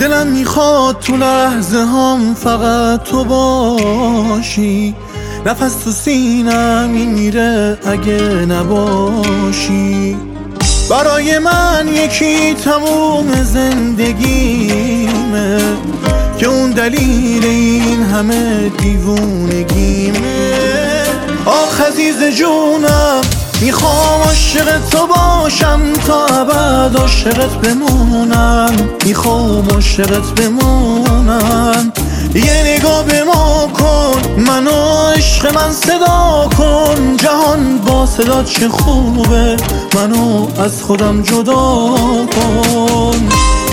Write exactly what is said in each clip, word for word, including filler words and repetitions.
دلم میخواد تو لحظه هم فقط تو باشی، نفس تو سینم میمیره اگه نباشی. برای من یکی تموم زندگیمه که اون دلیل این همه دیوونگیمه. آخ عزیز جونم میخوام عاشق تو باشم تا ابد عاشقت بمونم، میخوام عاشقت بمونم. یه نگاه به ما کن، منو عشق من صدا کن، جهان با صدا چه خوبه، منو از خودم جدا کن.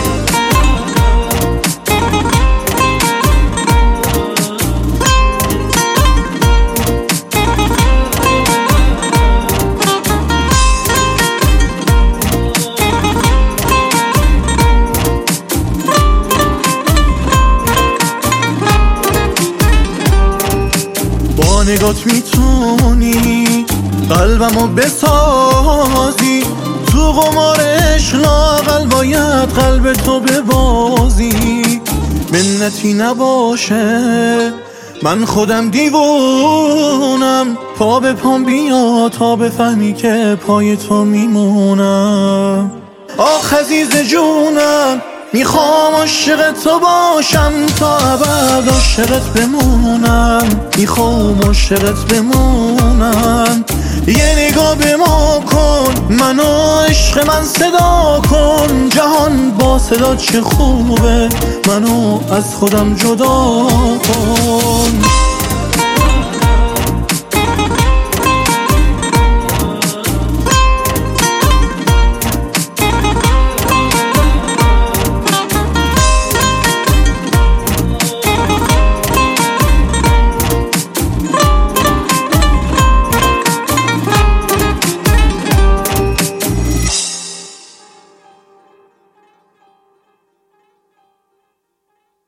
با نگات میتونی قلبمو بسازی، تو قمار عشق لااقل باید قلب تو ببازی. منتی نباشه من خودم دیوونم، پا به پام بیا تا بفهمی که پای تو میمونم. آخ عزیز جونم میخوام عاشق تو باشم تا ابد عاشقت بمونم، میخوام عاشقت بمونم. یه نگاه به ما کن، منو عشق من صدا کن، جهان با صدا چه خوبه، منو از خودم جدا کن.